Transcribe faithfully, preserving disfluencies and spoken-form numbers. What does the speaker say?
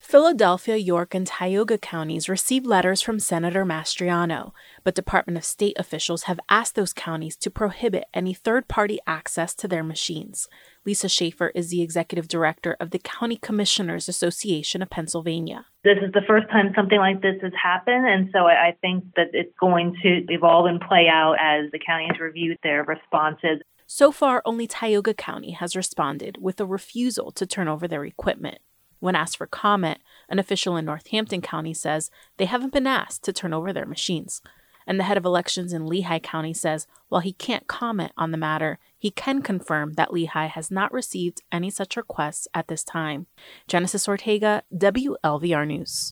Philadelphia, York, and Tioga counties received letters from Senator Mastriano, but Department of State officials have asked those counties to prohibit any third-party access to their machines. Lisa Schaefer is the executive director of the County Commissioners Association of Pennsylvania. This is the first time something like this has happened, and so I think that it's going to evolve and play out as the counties review their responses. So far, only Tioga County has responded with a refusal to turn over their equipment. When asked for comment, an official in Northampton County says they haven't been asked to turn over their machines. And the head of elections in Lehigh County says while he can't comment on the matter, he can confirm that Lehigh has not received any such requests at this time. Genesis Ortega, W L V R News.